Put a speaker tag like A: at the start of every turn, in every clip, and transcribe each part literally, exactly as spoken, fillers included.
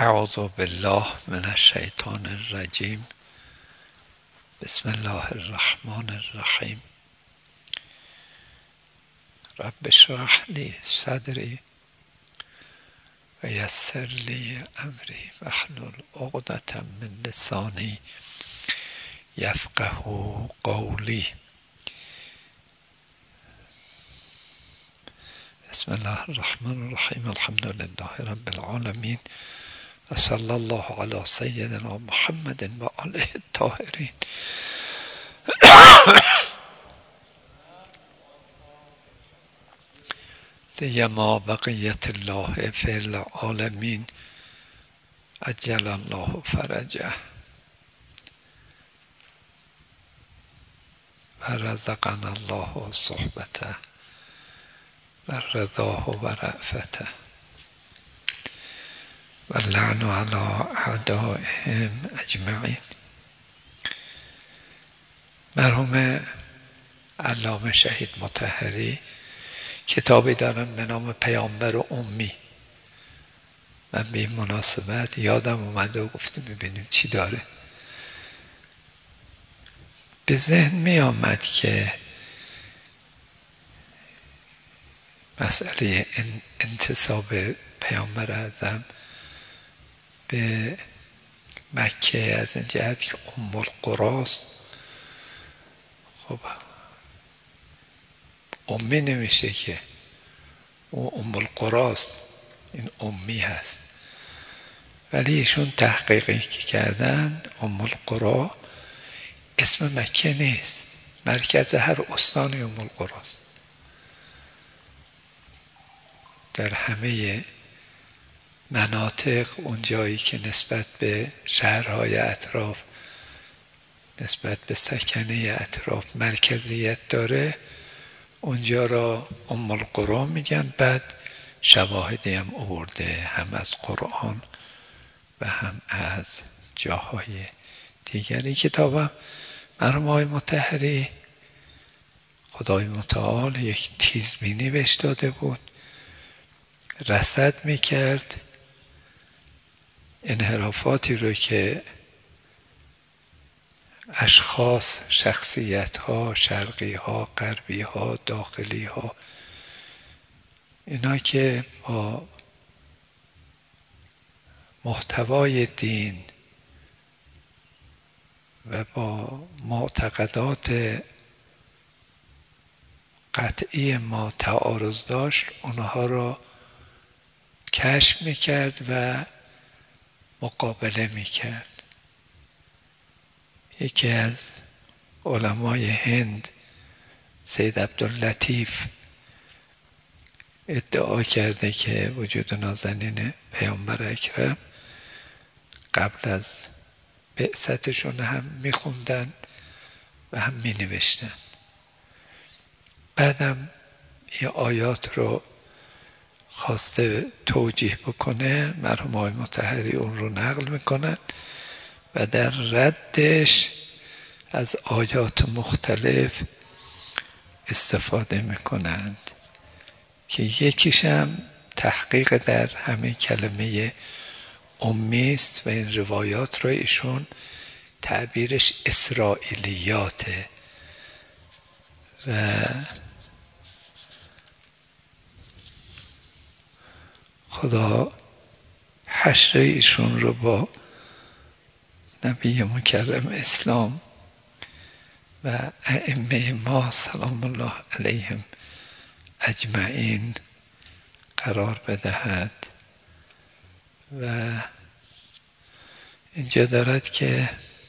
A: اعوذ بالله من الشیطان الرجیم. بسم الله الرحمن الرحیم. رب اشرح لی صدری و یسر لی امری واحلل عقدة من لسانی یفقهوا قولی. بسم الله الرحمن الرحیم. الحمد لله رب العالمین و صلی الله علی سیدنا محمد و آله الطاهرین. سیما بقیت الله فی العالمین عجل الله فرجه و رزقنا الله صحبته و رضاه و رأفته و لعن علی اعدائهم اجمعین. مرحوم علامه شهید مطهری کتابی دارن به نام پیامبر امی. من به این مناسبت یادم اومده و گفتم ببینیم چی داره. به ذهن می آمد که مسئله انتساب پیامبر اعظم به مکه از این جهت که ام القراست. خب امی نمیشه که او ام القراست، این امی هست. ولی ایشون تحقیقی که کردن ام القرا اسم مکه نیست، مرکز هر استانی ام القراست. در همه مناطق اون جایی که نسبت به شهرهای اطراف، نسبت به سکنه اطراف مرکزیت داره، اونجا را ام القرا میگن. بعد شواهدی هم آورده، هم از قرآن و هم از جاهای دیگری. کتابم مرحوم آقای مطهری خدای متعال یک تیزبینی بهش داده بود، رصد میکرد انحرافاتی رو که اشخاص، شخصیت ها، شرقی ها، غربی ها، داخلی ها، اینا که با محتوای دین و با معتقدات قطعی ما تعارض داشت، اونها را کشف میکرد و مقابله میکرد. یکی از علمای هند سید عبداللطیف ادعا کرده که وجود نازنین پیامبر اکرم قبل از بعثتشون هم میخوندن و هم مینوشتن. بعدم این آیات رو خواسته توجیه بکنه، مرحوم آقای مطهری اون رو نقل میکنن و در ردش از آیات مختلف استفاده میکنند که یکیش هم تحقیق در همین کلمه امی است و این روایات رو ایشون تعبیرش اسرائیلیاته و خدا حشر ایشون رو با نبی مکرم اسلام و ائمه ما سلام الله علیهم اجمعین قرار بدهد. و اینجا دارد که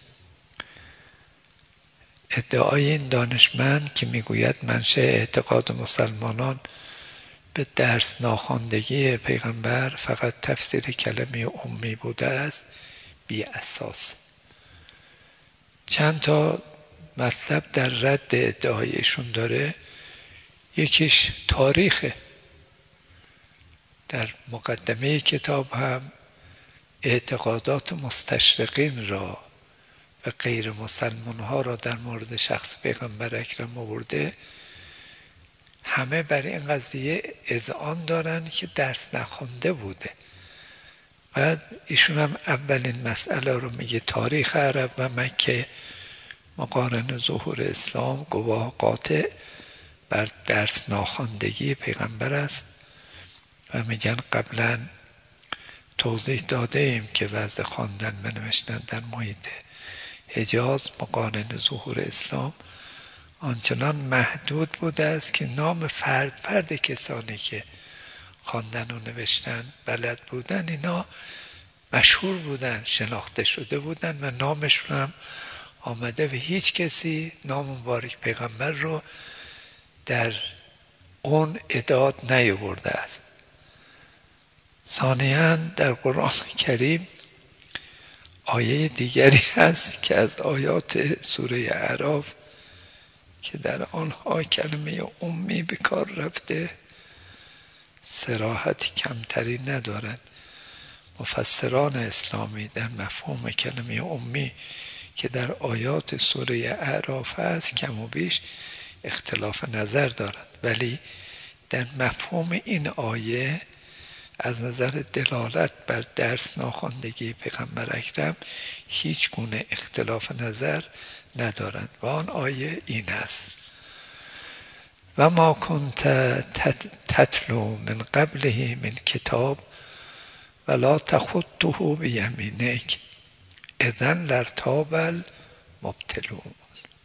A: ادعای این دانشمند که میگوید منشأ اعتقاد مسلمانان به درس ناخواندگی پیغمبر فقط تفسیر کلمه امی بوده است بی اساس. چند تا مطلب در رد ادعایشون داره. یکیش تاریخه. در مقدمه کتاب هم اعتقادات مستشرقین را و غیر مسلمان ها را در مورد شخص پیغمبر اکرم آورده. همه بر این قضیه اذعان دارن که درس نخوانده بوده بعد ایشون هم اولین مسئله رو میگه تاریخ عرب و مکه مقارن ظهور اسلام گواه قاطع بر درس ناخواندگی پیغمبر است و میگن قبلا توضیح داده ایم که وضع خواندن و نوشتن در محیط حجاز مقارن ظهور اسلام آنچنان محدود بوده است که نام فرد فرد کسانی که خواندن و نوشتن بلد بودن اینا مشهور بودن، شناخته شده بودن و نامشون هم آمده و هیچ کسی نام مبارک پیغمبر رو در اون اعداد نیاورده است. ثانیاً در قرآن کریم آیه دیگری هست که از آیات سوره اعراف که در آنها کلمه امی به کار رفته صراحت کمتری ندارد. مفسران اسلامی در مفهوم کلمه امی که در آیات سوره اعراف هست کم و بیش اختلاف نظر دارد، ولی در مفهوم این آیه از نظر دلالت بر درس ناخواندگی پیغمبر اکرم هیچ گونه اختلاف نظر ندارند و آن آیه این است: و ما کنت تتلو من قبله من کتاب ولا تخطه بیمینک اذا لارتاب المبطلون.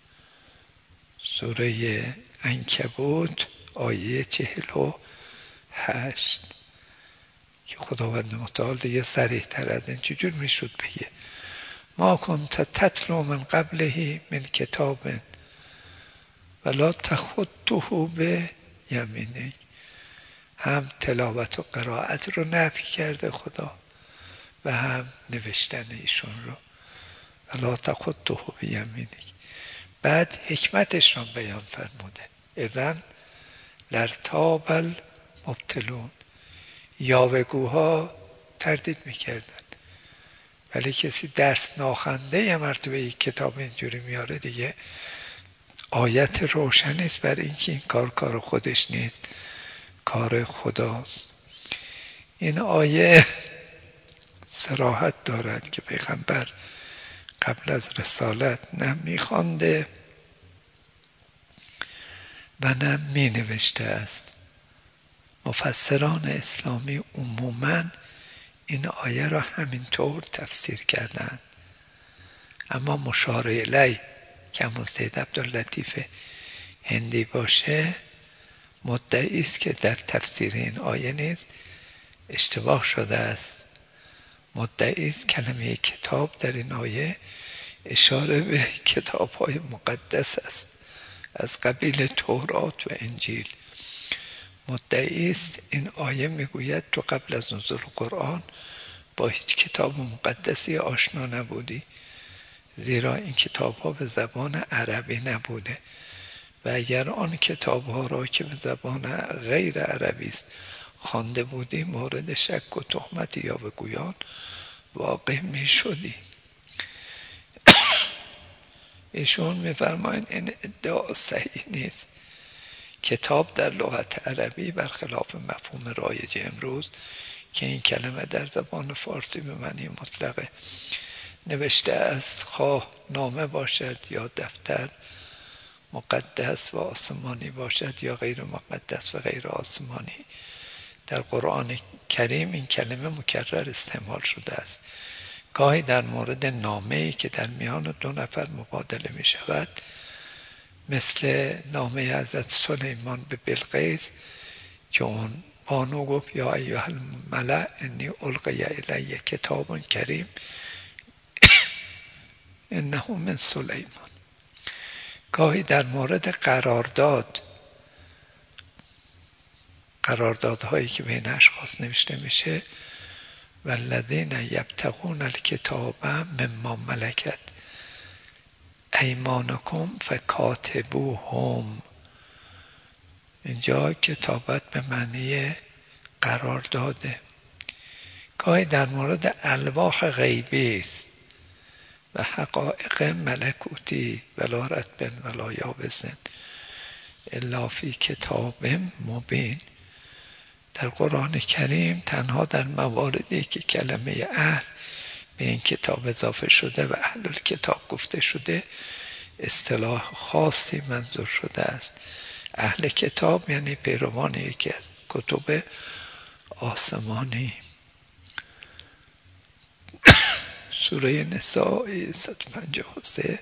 A: سوره عنکبوت آیه چهل و هشت که خداوند متعال دیگه صریح تر از این چجور میشد بگه ما کنت تتلو من قبله من کتاب ولا تخطه به یمینک. هم تلاوت و قرائت رو نفی کرده خدا و هم نوشتن ایشون رو ولا تخطه به یمینک. بعد حکمتش رو بیان فرموده اذن لارتاب المبطلون. یاوه‌گوها تردید میکردن، ولی کسی درس ناخونده یه مرتبه یک کتاب اینجوری میاره دیگه آیت روشنی است بر اینکه این کار کار خودش نیست، کار خداست. این آیه صراحت دارد که پیغمبر قبل از رسالت نه میخوانده و نه می نوشته است. مفسران اسلامی عموماً این آیه را همینطور تفسیر کردند، اما مشار الیه که همون سید عبداللطیف هندی باشه مدعی است که در تفسیر این آیه نیز اشتباه شده است. مدعی است کلمه کتاب در این آیه اشاره به کتاب‌های مقدس است از قبیل تورات و انجیل. مدعی است این آیه میگوید تو قبل از نزول قرآن با هیچ کتاب مقدسی آشنا نبودی، زیرا این کتاب‌ها به زبان عربی نبوده و اگر آن کتاب‌ها را که به زبان غیر عربی است خوانده بودی مورد شک و تهمت یاوه‌گویان واقع میشدی. ایشون میفرمایند این ادعا صحیح نیست. کتاب در لغت عربی برخلاف مفهوم رایج امروز که این کلمه در زبان فارسی به معنی مطلق نوشته است، خواه نامه باشد یا دفتر، مقدس و آسمانی باشد یا غیر مقدس و غیر آسمانی، در قرآن کریم این کلمه مکرر استعمال شده است. گاهی در مورد نامه‌ای که در میان دو نفر مبادله می شود، مثل نامه حضرت سلیمان به بلقیس که اون بانو گفت یا ایها الملأ انی القی الی کتاب کریم انه من سلیمان. گاهی در مورد قرارداد قراردادهایی که بین اشخاص نوشته میشه والذین یبتغون الکتاب مما ملکت ایمانکم فکاتبوهم. اینجا کتابت به معنی قرارداده. گاهی در مورد الواح غیبی است و حقایق ملکوتی ولا رطب ولا یابس الا فی کتاب مبین. در قرآن کریم تنها در مواردی که کلمه اهل به این کتاب اضافه شده و اهل الکتاب گفته شده اصطلاح خاصی منظور شده است. اهل کتاب یعنی پیروان یکی از کتب آسمانی. سوره نساء صد و پنجاه و سه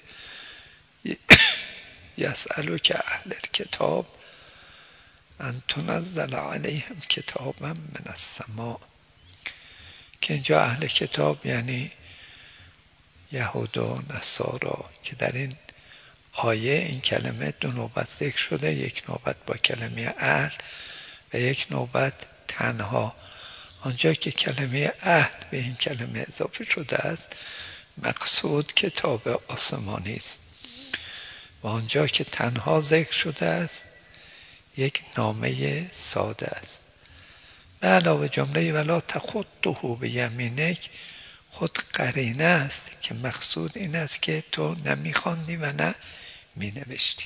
A: یسألک اهل الکتاب ان تنزل علیهم کتابا من السماء، که اینجا اهل کتاب یعنی یهود و نصارا که در این آیه این کلمه دو نوبت ذکر شده، یک نوبت با کلمه اهل و یک نوبت تنها. آنجا که کلمه اهل به این کلمه اضافه شده است مقصود کتاب آسمانی است و آنجا که تنها ذکر شده است یک نامه ساده است. به علاوه جمله ولا تخطه بیمینک خود قرینه است که مقصود این است که تو نمیخواندی و نه مینوشتی.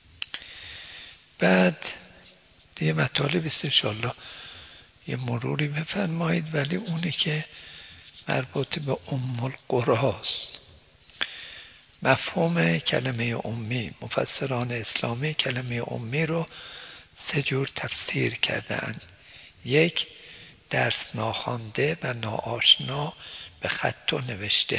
A: بعد دیگه مطالب است انشاءالله یه مروری بفرمایید، ولی اونی که مربوط به ام القرآن است. مفهوم کلمه امی، مفسران اسلامی کلمه امی رو سه جور تفسیر کردند. یک، درس ناخوانده و ناآشنا به خط و نوشته.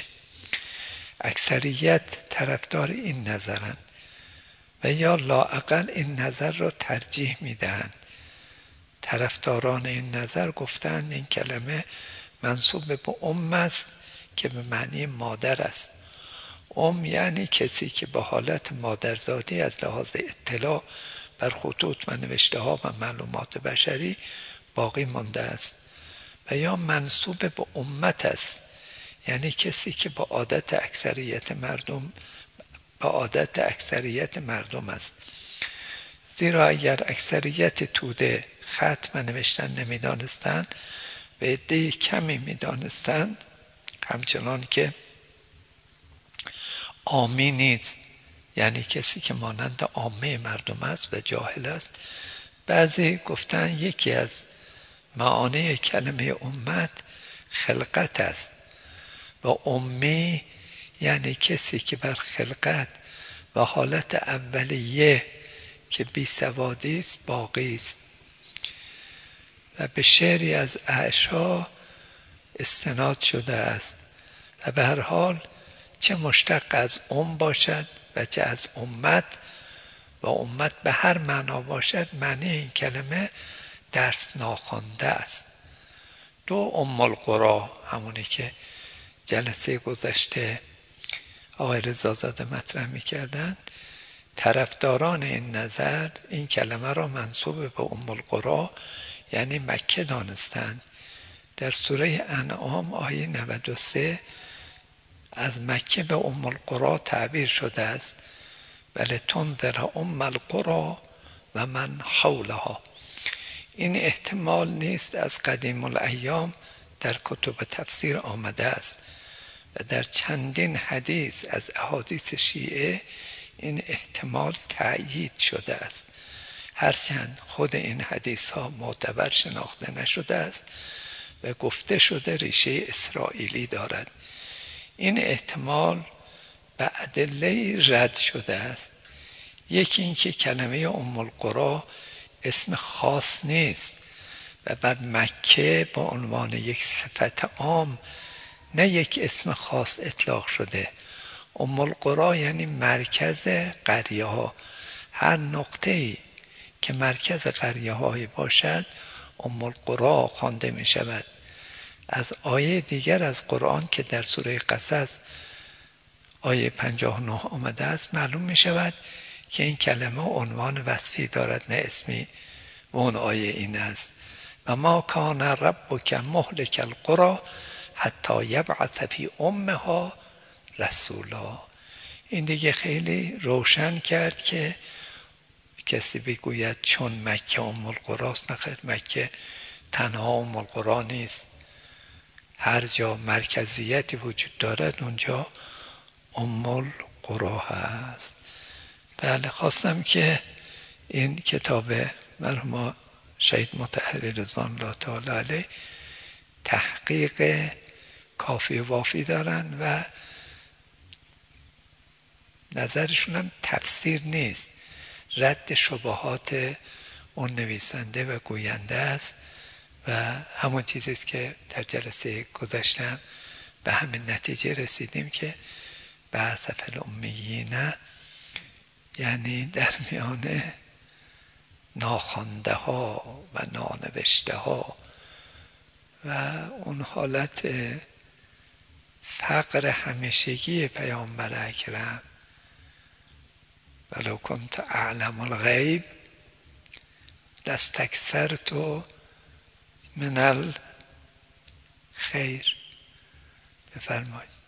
A: اکثریت طرفدار این نظرند و یا لااقل این نظر را ترجیح میدهند. طرفداران این نظر گفتند این کلمه منسوب به ام است که به معنی مادر است. ام یعنی کسی که به حالت مادرزادی از لحاظ اطلاع بر خطوط و نوشته ها و معلومات بشری باقی مانده است. و یا منسوب به امت است، یعنی کسی که با عادت اکثریت مردم با عادت اکثریت مردم است. زیرا اگر اکثریت توده خط و نوشتن نمیدانستند و عده کمی میدانستند، همچنان که عامی نیز یعنی کسی که مانند عامه مردم است و جاهل است. بعضی گفتن یکی از معانی کلمه امت خلقت است و امی یعنی کسی که بر خلقت و حالت اولیه که بی سوادی است باقی است. و به شعری از اعشا استناد شده است و به هر حال چه مشتق از ام باشد و چه از امت و امت به هر معنا باشد، معنی این کلمه درس ناخوانده است. دو، ام القرآن، همونی که جلسه گذشته آقای رضازاده مطرح می‌کردند. طرفداران این نظر این کلمه را منسوب به ام القرآن یعنی مکه دانستند. در سوره انعام آیه نود و سه از مکه به ام القرآن تعبیر شده است. ولی تنذر ام القرآن و من حولها. این احتمال نیست از قدیم الایام در کتب تفسیر آمده است و در چندین حدیث از احادیث شیعه این احتمال تأیید شده است، هرچند خود این حدیث ها معتبر شناخته نشده است و گفته شده ریشه اسرائیلی دارد. این احتمال به ادله رد شده است. یکی اینکه کلمه ام القرآن اسم خاص نیست و بعد مکه با عنوان یک صفت عام نه یک اسم خاص اطلاق شده. ام القرآن یعنی مرکز قریه ها. هر نقطه‌ای که مرکز قریه هایی باشد ام القرآن خوانده می شود. از آیه دیگر از قرآن که در سوره قصص آیه پنجاه و نه آمده است معلوم می شود که این کلمه عنوان وصفی دارد نه اسمی و اون آیه این است و ما کان ربک مهلک القری حتی یبعث فی امها رسولا. این دیگه خیلی روشن کرد که کسی بگوید چون مکه ام القری است، نخیر، مکه تنها ام القری نیست. هر جا مرکزیتی وجود دارد اونجا ام القری هست. بله، خواستم که این کتاب مرحوم شهید مطهری رضوان الله تعالی علیه تحقیق کافی و وافی دارن و نظرشون هم تفسیر نیست، رد شبهات اون نویسنده و گوینده است و همون چیزی است که در جلسه گذشتم به همین نتیجه رسیدیم که بعض الامیین یعنی در میان ناخوانده ها و نانوشته ها و اون حالت فقر همیشگی پیامبر اکرم ولو کنت اعلم الغیب لاستکثرت من الخیر. بفرمایید.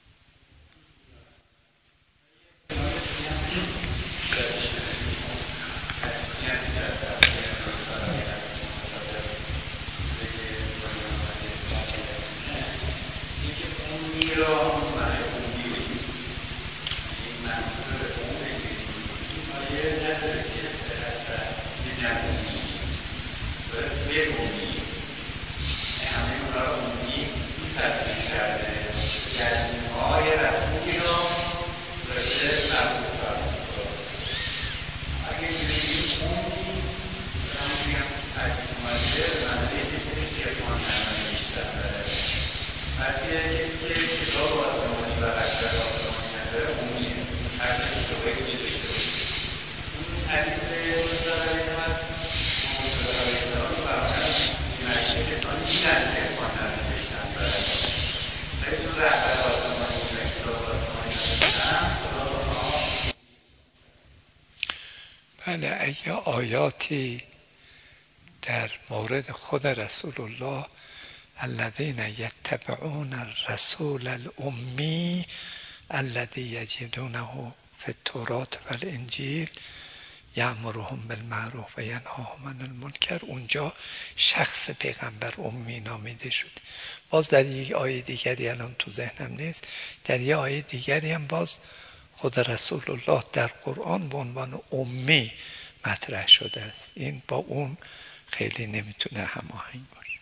A: بله، اگه آیاتی در مورد خود رسول الله الذین یتبعون الرسول الامی الذی یجدونه فی التوراة والانجیل یأمرهم بالمعروف و ینهاهم عن المنکر، اونجا شخص پیغمبر امی نامیده شد. باز در یک آیه دیگری الان تو ذهنم نیست، در یک آیه دیگری هم باز خود رسول الله در قرآن به عنوان امی مطرح شده است. این با اون خیلی نمیتونه هماهنگ باشه.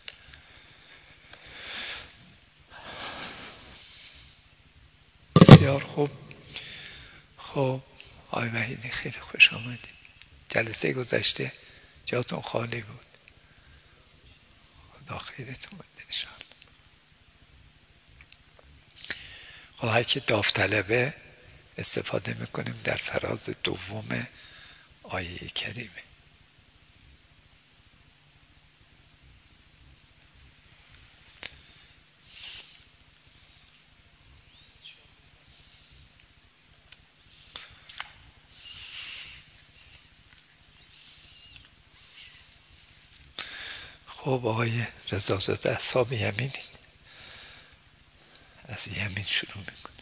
A: بسیار خوب. خب آقای وحیدی خیلی خوش آمدید. جلسه گذشته جاتون خالی بود. خدا خیرتون بده انشاءالله. خب هر که داوطلبه استفاده میکنیم در فراز دوم آیه کریمه. خب آقای رضازاده اصحاب یمین، از یمین شروع میکنیم.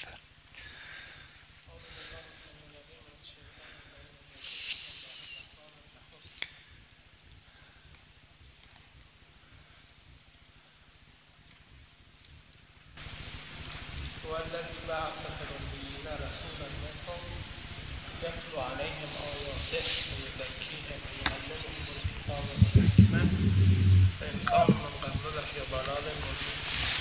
B: والذی بعث فی الأمیین رسولا منهم یتلو علیهم آیاته ویزکیهم ویعلمهم الکتاب والحکمة وإن كانوا من قبل لفی ضلال مبین.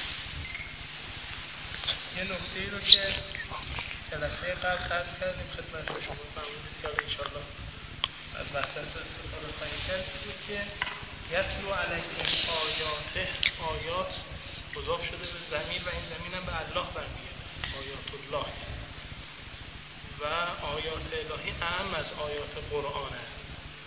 B: یه نکته‌ای رو که جلسه قبل عرض کردیم خدمت شما فرمودید که انشاءالله از وحدت استفاده خواهیم کرد بود که یتلو علیهم آیاته، آیات مضاف شده به ضمیر و این ضمیر هم به الله برمیگرده، آیات الله، و آیات الهی اعم از آیات قرآن است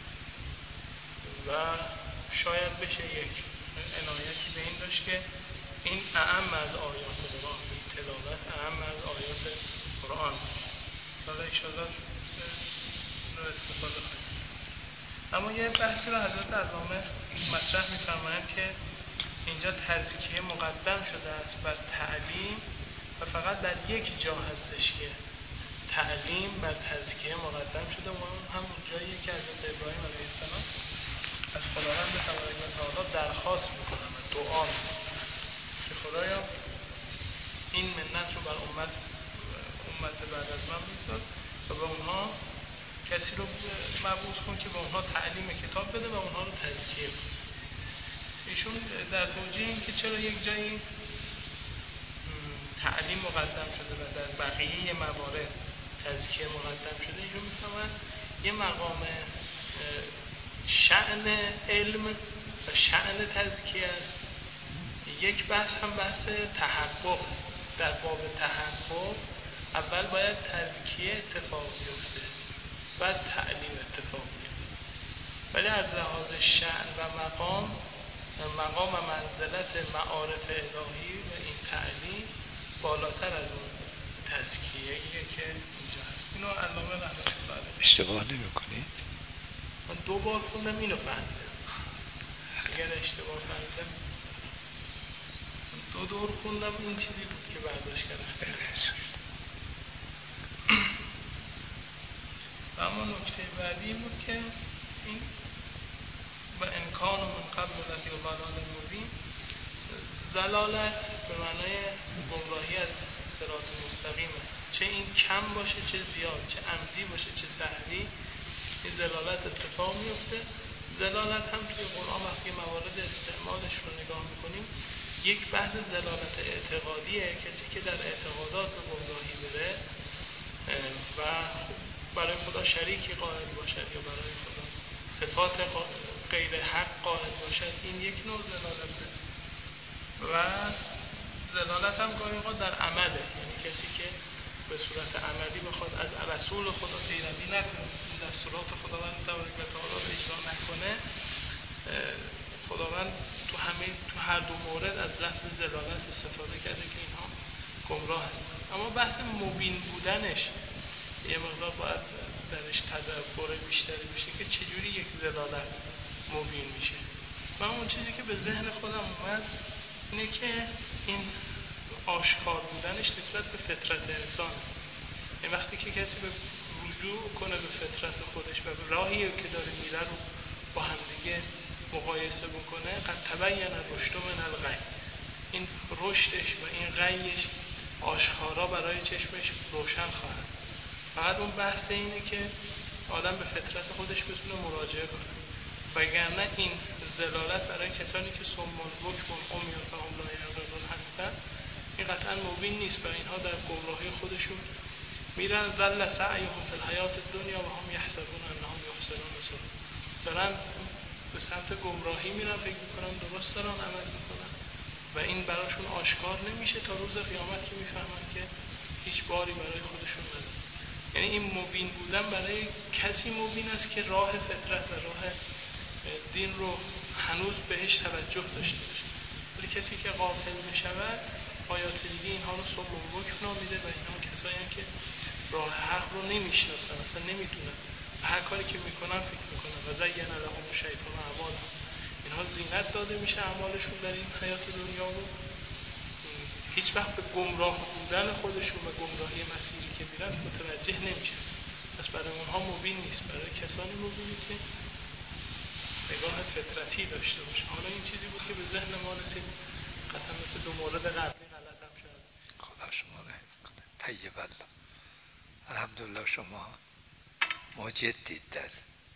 B: و شاید بشه یک عنایتی به این داشت که این اعم از آیات قرآن، این تلاوت اعم از آیات قرآن. حالا انشاءالله رو استفاده خواهیم. اما یه بحثی رو حضرت علامه مطرح می‌فرمایند که اینجا تزکیه مقدم شده است بر تعلیم و فقط در یک جا هستش که تعلیم بر تزکیه مقدم شده و اون همون جاییه که حضرت ابراهیم علیه السلام از خداوند تبارک و تعالی درخواست میکنن و دعا میکنن که خدایا این منت رو بر امت امت بعد از من بگذار و به اونها کسی رو مبعوث کن که به اونها تعلیم کتاب بده و اونها رو تزکیه کن. ایشون در توجیه این که چرا یک جایی تعلیم مقدم شده و در بقیه موارد تزکیه مقدم شده، ایشون میفهمن یه مقام شأن علم و شأن تزکیه است. یک بحث هم بحث تحقق. در باب تحقق اول باید تزکیه اتفاق بیفته بعد تعلیم اتفاق بیفته، ولی از لحاظ شأن و مقام مقام و منزلت معارف الهی و این تعلیم بالاتر از اون تزکیه‌ایه که اینجا هست. اینو علامه رحمت الله علیه
A: اشتباه نمی کنید؟
B: من دو بار خوندم اینو فهمیدم. اگر اشتباه فهمیدم دو دور خوندم این چیزی بود که برداشت کردم. و اما نکته بعدی بود که این و امکان و من قبل لفی و ضلال مبین، ضلالت به معنای گمراهی از صراط مستقیم است، چه این کم باشه چه زیاد، چه عمدی باشه چه سهوی، این ضلالت اتفاق میفته. ضلالت هم توی قرآن وقتی موارد استعمالش رو نگاه میکنیم یک بحث ضلالت اعتقادیه، کسی که در اعتقادات به گمراهی بره و برای خدا شریکی قائل باشد یا برای خدا صفات غیر حق قائل باشد، این یک نوع ضلالته. و ضلالت هم گاهی اوقات در عمله، یعنی کسی که به صورت عملی بخواد از رسول خدا پیروی نکنه، دستورات خداوند تبارک و تعالی رو اجرا نکنه، خداوند تو همه تو هر دو مورد از لفظ ضلالت استفاده کرده که اینها گمراه هستند. اما بحث مبین بودنش یه مقدار باید درش تدبر بیشتری بشه که چجوری یک ضلالت مبین میشه. و اون چیزی که به ذهن خودم اومد اینه که این آشکار بودنش نسبت به فطرت انسان. این وقتی که کسی به رجوع کنه به فطرت خودش و به راهی که داره میره رو با همدیگه مقایسه بکنه، قد تبین الرشد من الغی، این رشدش و این غیش آشکارا برای چشمش روشن خواهد. فقط اون بحث اینه که آدم به فطرت خودش بتونه مراجعه کنه، وگرنه این ضلالت برای کسانی که صمون بکمون عمیون فهم لا یعقلون هستن این قطعا مبین نیست و اینها در گمراهی خودشون میرن. ضل سعیهم فی الحیات الدنیا و هم یحسبون انهم یحسنون صنعا، دارن به سمت گمراهی میرن، فکر میکنن درست دارن عمل میکنن و این براشون آشکار نمیشه تا روز قیامت که میفهمن که هیچ باری برای خودشون نداره. یعنی این مبین بودن برای کسی مبین است که راه فطرت و راه دین رو هنوز بهش توجه داشته باشه، ولی کسی که غافل میشود آیات دیگه اینها رو صم و بکم نامیده و اینها کسایی که راه حق رو نمیشناسن، اصلا نمیدونن و هر کاری که میکنن فکر میکنن و زین لهم الشیطان اعمالهم، اینها زینت داده میشه اعمالشون در این حیات دنیا رو، هیچ وقت به گمراه بودن خودشون و گمراهی مسیری که میرن متوجه نمیشن. پس برای اونها مبین نیست، برای کسانی مبینه که نگاه فطرتی داشته باشه. حالا این چیزی بود که به ذهن ما رسید، قطعا مثل دو مورد قبلی غلط هم شد.
A: خدا شما رو حفظ کنه. طیب الله. الحمدلله شما مجدید در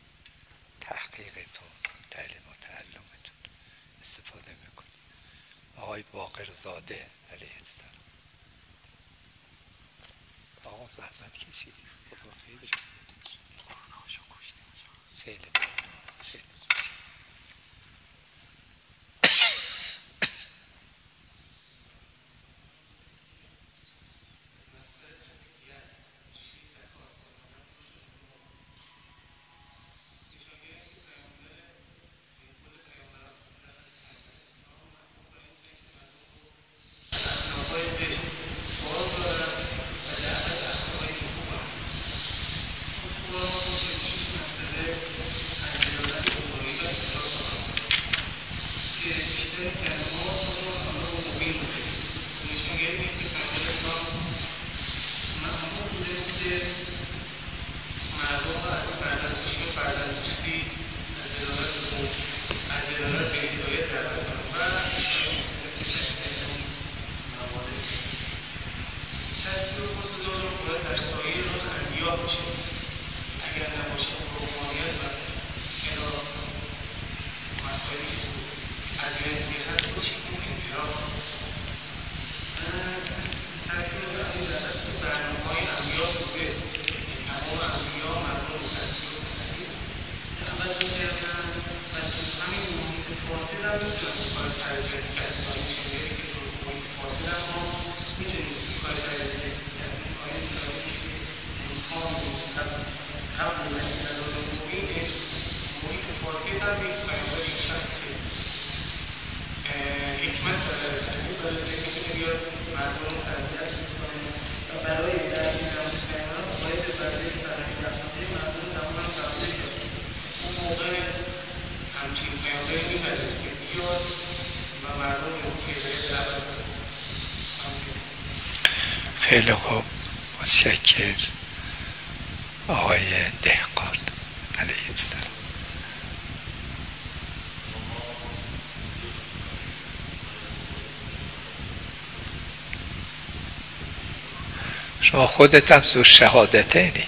A: تحقیقتون، تعلیم و تعلمتون استفاده میکنید. آقای باقرزاده علیه السلام آقا زحمت کشید، خدا خیلی خیلی خیلی
B: اگر اگر نباشه روحانیت و اینا مسائلی که ادیان دیگه هست باشه که اون انفراد تصمیم دارم در اصل برنامه های انبیا بوده تمام انبیا مردم رو تصمیم کنید توجه کردن و تو همین محیط فاصل هم میتونم کار تربیت کسانی شده که تو محیط فاصل هم ما میتونیم کار تربیت کسانی کنیم که امکان قبل از محیط محیط فاصل هم یک پیامبر یک شخص که حکمت داره تعلیم داره که میتونه بیاد مردم رو تربیت کنه و برای در این زمان پیامبر باید وظیفه فرهنگی رفتاری مردم رو تمام تبدیل کنه. اون موقع همچین پیامبری می‌پذیره که بیاد و مردم رو هدایت دعوت کنه.
A: خیلی خوب، متشکر آقای دهقان علیه السلام. شما خودت هم زور شهادتینی.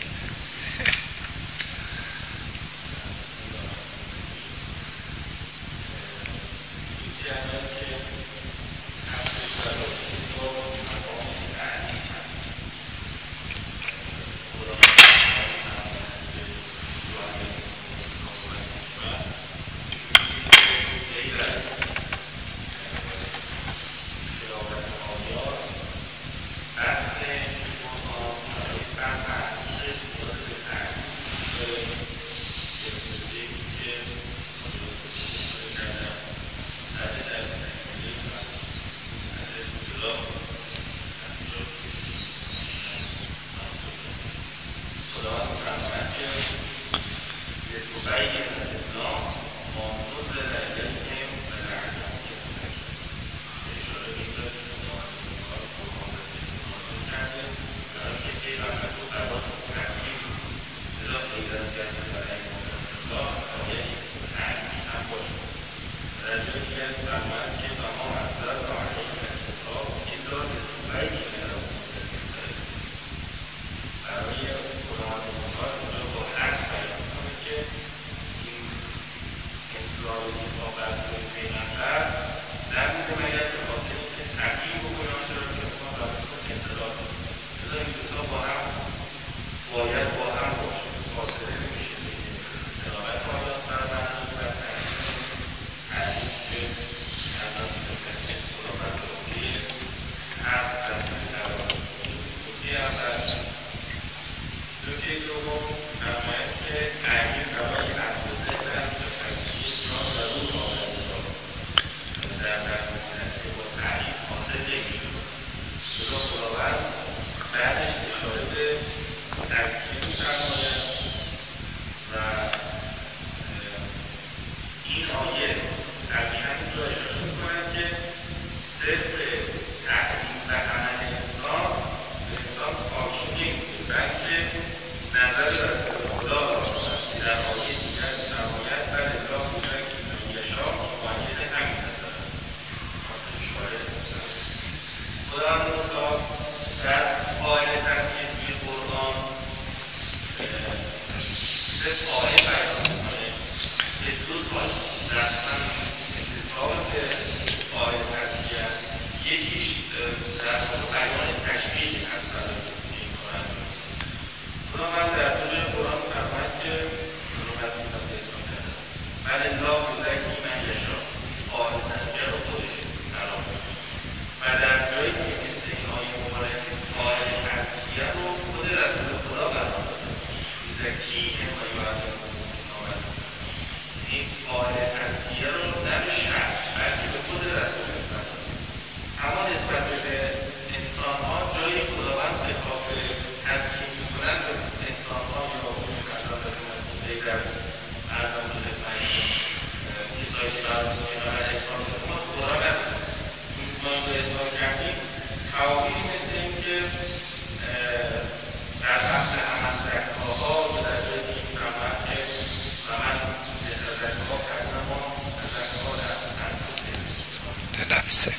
A: نفسه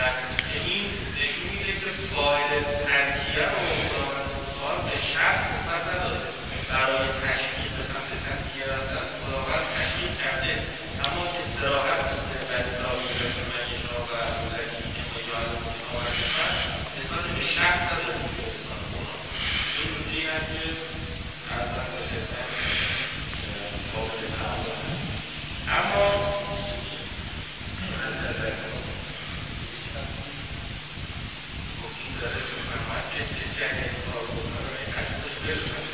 B: این نشون میده که قاعده تزکیه و مقاومت به شخص نسبت نداره برای تشخیص
C: صراحت مثل بدلاوی و منیشا و روزکی که مجال آمد کرد نسبت به شخص نداره که انسان قرآن این روزی هست که ارزان به خدمت قابل تعامل هست. اما از نظر این داره که فهمد که کسی اگر این کار بکنه رو این تشکیلش برسن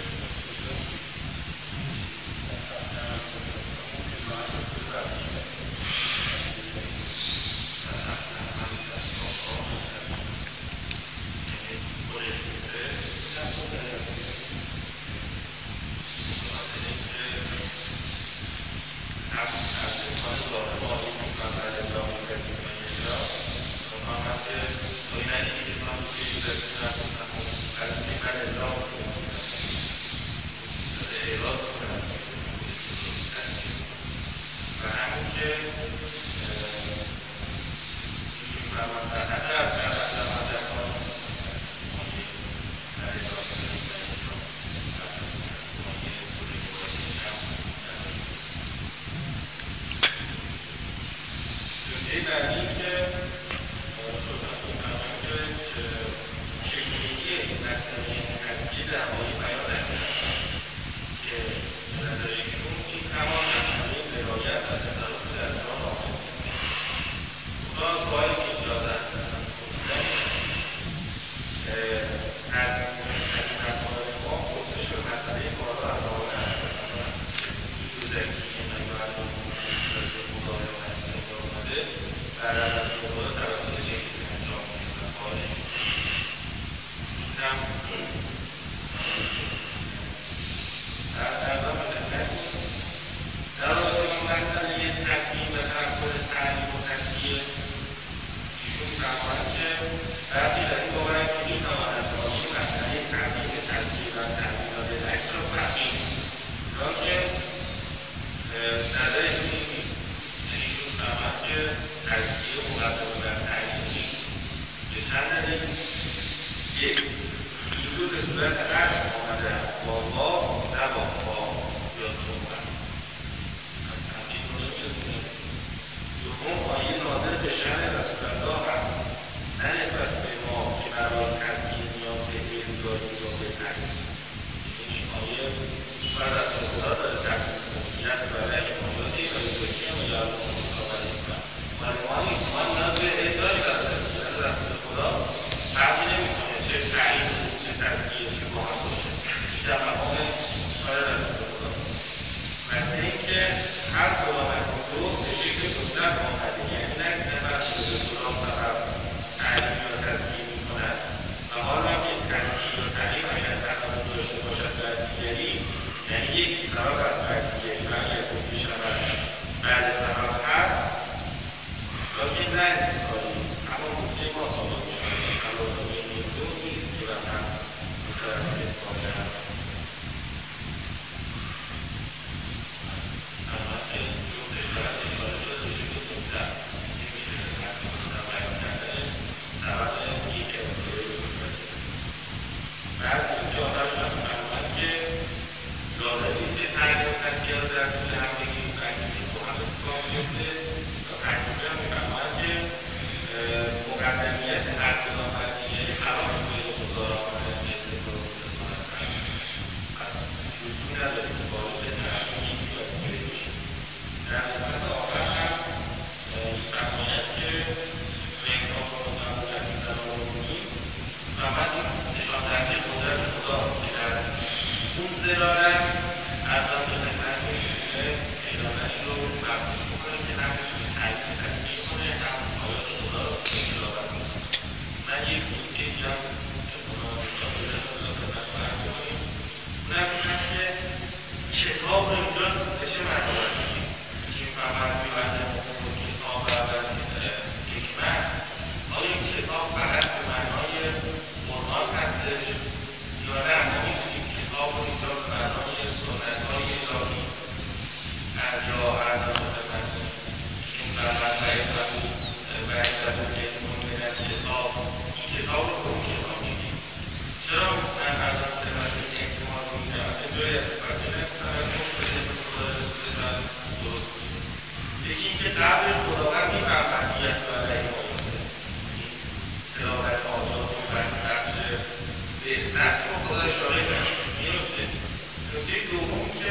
C: کتاب این کتاب رو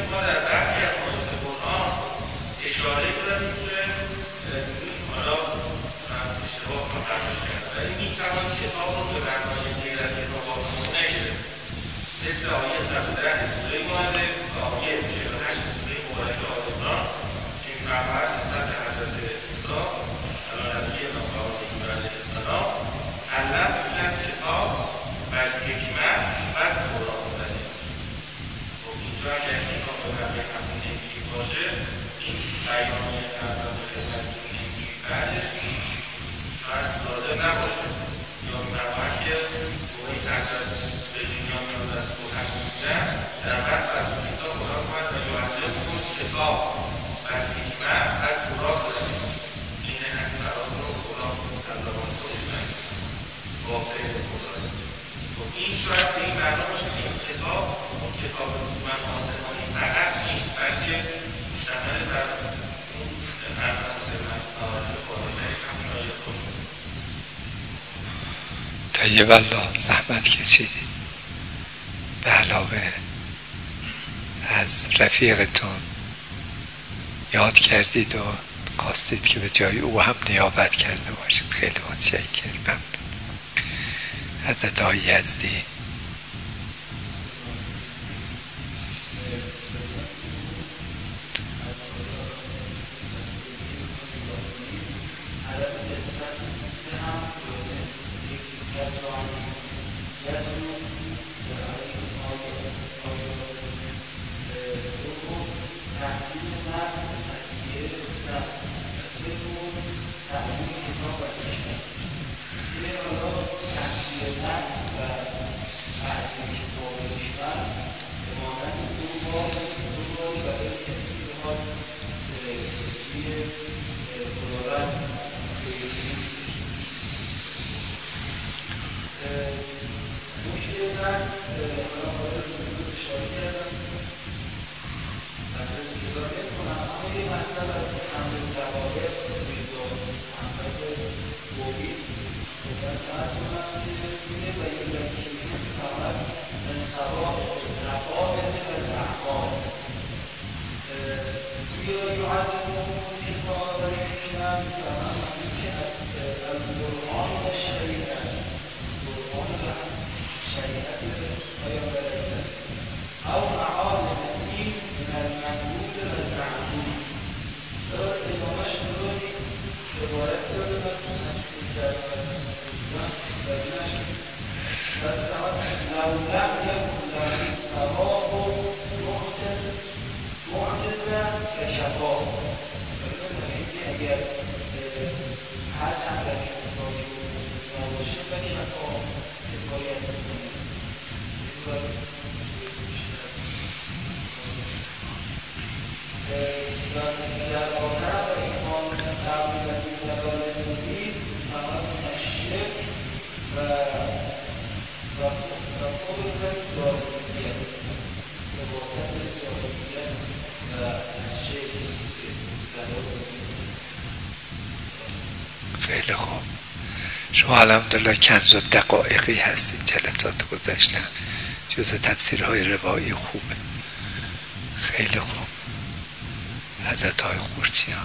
C: ما در برخی از آیات قرآن اشاره داریم که حالا من اشتباه کنم برداشت کرد ولی میتوان کتاب رو به معنای غیر از کتاب آسمانی نگرفت مثل آیه صد و ده سوره مائده و آیه چهل و هشت سوره مبارکه آل عمران که می‌فرماید نسبت به حضرت عیسی علی نبی الله علیه السلام علم بودن کتاب و حکمت و تورات بوده. خب اینجا اگر این آقای همون انجیل باشه این بیانیه ارزان خدمت این انجیل بعدش شاید لازم نباشه یا می‌فرماید که موقعی که حضرت به دنیا میاد از کوهن بودن در وصف از عیسی قرآن کنند و یعلمکم کتاب و حکمت و تورات بوده. این همین مراتب رو قرآن متضمن کنید واقع خدایی. خب این شاید به این معنا باشه که این کتاب اون کتاب من آسمانی فقط نیست بلکه مشتمل بر اون ارزان خدمت معارف بالاتر همین آیات کنید.
A: طیب الله زحمت کشیدید به علاوه از رفیقتون یاد کردید و خواستید که به جای او هم نیابت کرده باشید. خیلی متشکرم. ممنون. حضرت آقای یزدی خیلی خوب. شما الحمدلله کنز و دقایقی هستید. جلسات گذشتن جز تفسیرهای روایی خوبه. خیلی خوب. حضرت های قورچیان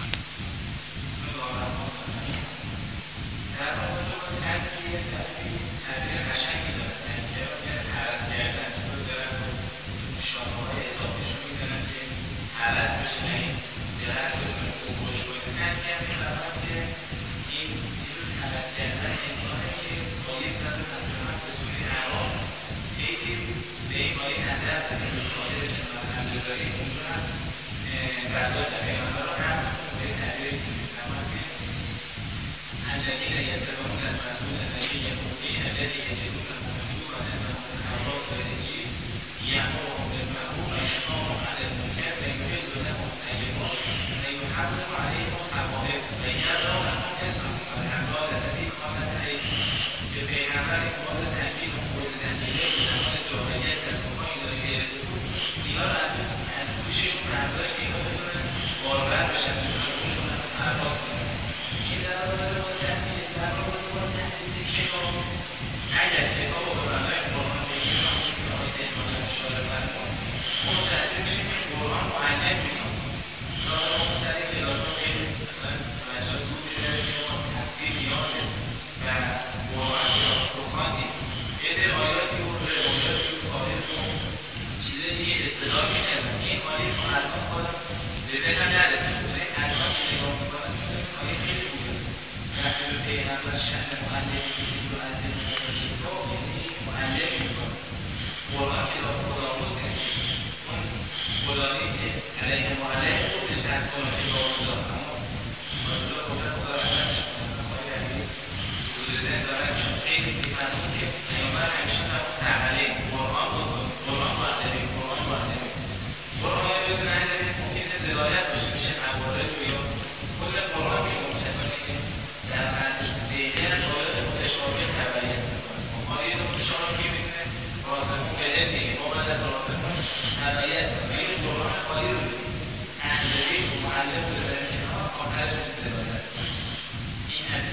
C: متوجه شیم که قرآن قرآن معلم میخواد اون سر کلاس ها خیلی مثلا مجاز بود میشه که ما تفسیر نیازه و قرآن قرآن نیست یه سری آیاتی و روایاتی و آیات و چیز دیگه اصطلاح میکنن این آیه ما الان خودم به ذهنم نرسه بوده الان که نگاه میکنم آیه خیلی خوبه وقتی به پیغمبر شأن معلم میگید و از این کتاب یعنی معلم میکنه قرآن کتاب خداوند نیست اون فلانی که علیه معلم خودش دست کنه کتاب خدا اما رسول خدا خدا رحمتش کنه آقای علی حضور ذهن دارن خیلی مردم که پیغمبر همیشه هم سرحله قرآن بزرگ قرآن معلمی قرآن معلمی قرآن های بدون اهل ممکنه زلایت باشه میشه موارد و یا کل قرآن که ممکنه که در ارزش سیدی از آیات متشابه تبعیت میکنه ما یه دو شما که میدونه راسمون بده دیگه ما بعد از راسمون تبعیت کنه این قرآن خالی رو بدیم اهلوی و معلم رو بذاریم کنار آخرش میشه زلایت این از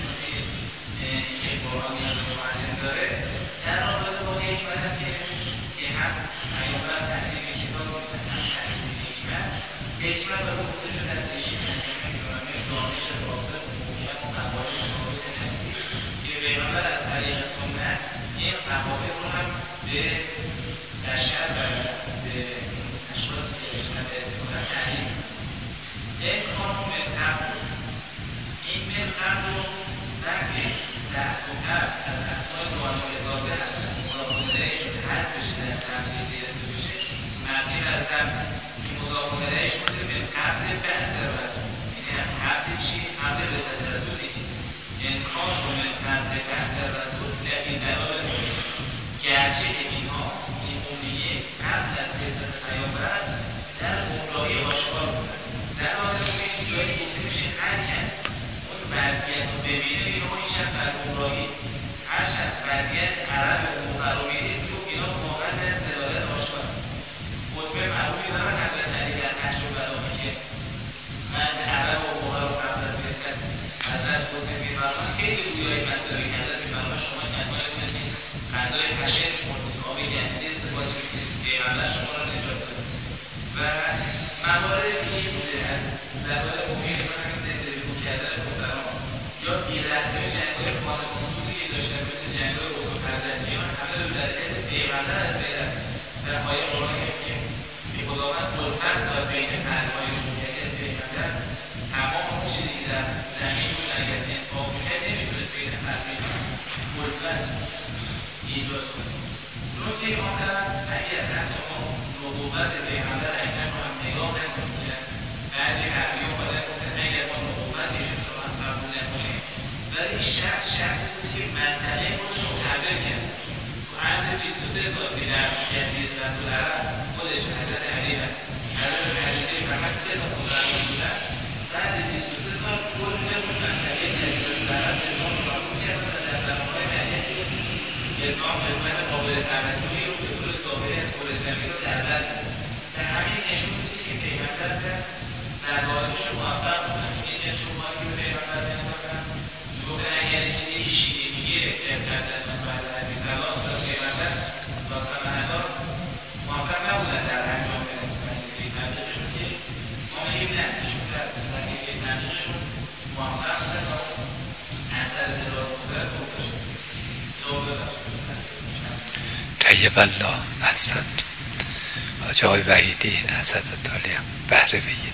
C: این که قرآن نیاز به معلم داره در رابطه با حکمت هم که هم پیامبر تحریم کتاب میکنه هم تحریم حکمت حکمت رو گفته شده از ریشه انجامه دانش راسخ و محکم و قواعد ثابت هستی که پیغمبر از طریق سنت این قواعد رو هم به بشر و به اشخاصی که حکمت اعتقاد تعلیم این کانون ملقب این ملقب رو وقتی در کتب از اسمای قانون اضافه از مضاف‌الیه شده حذفش در تنظیم گرفته بشه مبنی بر ضرب که مضاف‌الیه شده به قبل بحث رسول یعنی از قبل چی؟ قبل رسالت رسول دیگه امکان رو من قبل بحث رسول در این زلال مونیه گرچه اینها این مونیه قبل از رسالت پیامبر در گمراهی آشکار بودن زلال مونیه جایی گفته میشه هر کس اون وضعیت رو ببینه اینو هیچ از بر گمراهی هرچ از وضعیت عرب و مقربیه تو اینا واقعا از دلالت آشکار خطبه معروفی دارن حضرت علی در حج و بلاغه که بعض عرب و مقرب قبل از بعثت حضرت حسین می‌فرمایند خیلی گویای مطلبی حضرت می‌فرمایند شما کسانی بودید که غذای حشر می‌خوردید آب گندی استفاده می‌کردید پیغمبر شما را نجات داد و موارد دیگه بوده از زوال امید من همین زندگی کردن محترم یا بی‌رحمی جنگ‌های خانه مسئولی که داشتن مثل جنگ‌های رسول حضرتیان همه رو در حد پیغمبر از بین در آیه قرآن که میگه خداوند قدرت داد بین پهلوانشون یعنی از پیغمبر تمام اون چیزی که در زمین بود اگر انفاق می‌کرد نمی‌تونست بین پهلوانشون قدرت ایجاد کنه نکته آخر اگر حتی ما نبوت پیغمبر اکرم رو هم نگاه نکنیم بعضی حرفی اومدن گفتن اگر ما نبوتش رو هم قبول نکنیم ولی این شخص شخصی بود که منطقه خودش رو تعبیر کرد تو عرض بیست و سه سال که در جزیره العرب خودش حضرت علی و حضرت خدیجه فقط سه تا پسر بودن بعد بیست و سه سال کل منطقه جزیره العرب اسلام رو قبول کردن و در زمانهای مدینه اسلام قسمت قابل توجهی رو به طور ظاهری از کره زمین رو در بر در همین نشون میده که پیغمبر در نظارش موفق بودن این شماری که پیغمبر می‌آوردن میگفتن اگر چیزی شیعه میگه دقت در مسائل حدیث سلام تا پیغمبر واسه مهدار موفق نبودن در انجام وظیفه تبلیغشون که ما میگیم نه ایشون در وظیفه تبلیغشون موفق بودن تا اثر نظار قدرت خوب باشه
A: طیب الله احسنت حاج آقای وحیدی از حضرت عالی هم بهره بگیریم.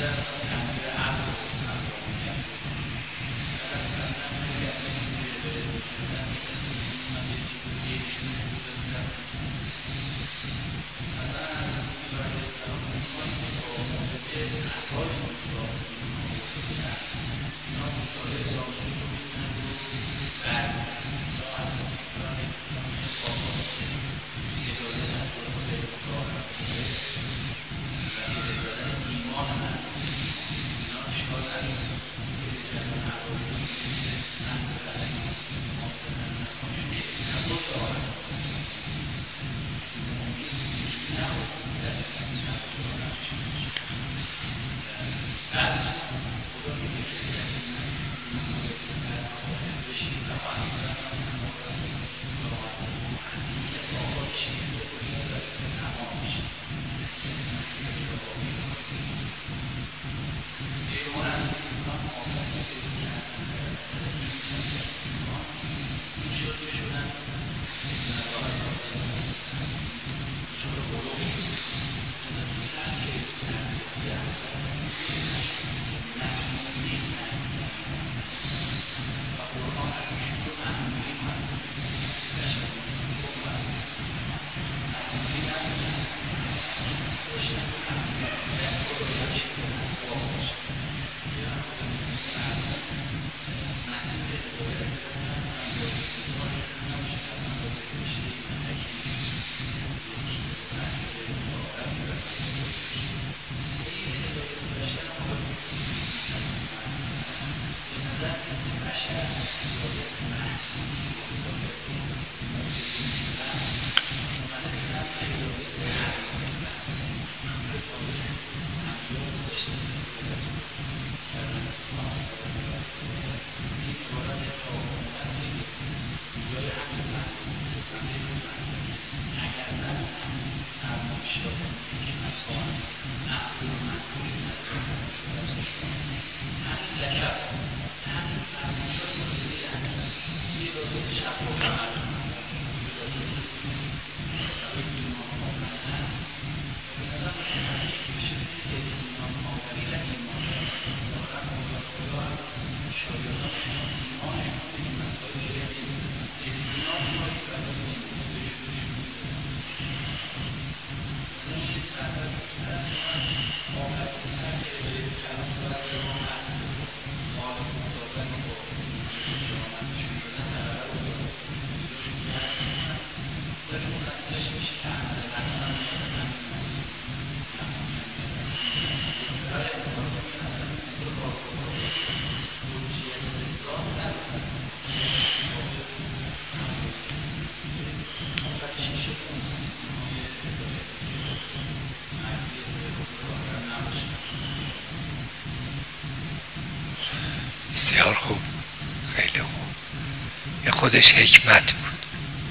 A: بسیار خوب، خیلی خوب. این خودش حکمت بود.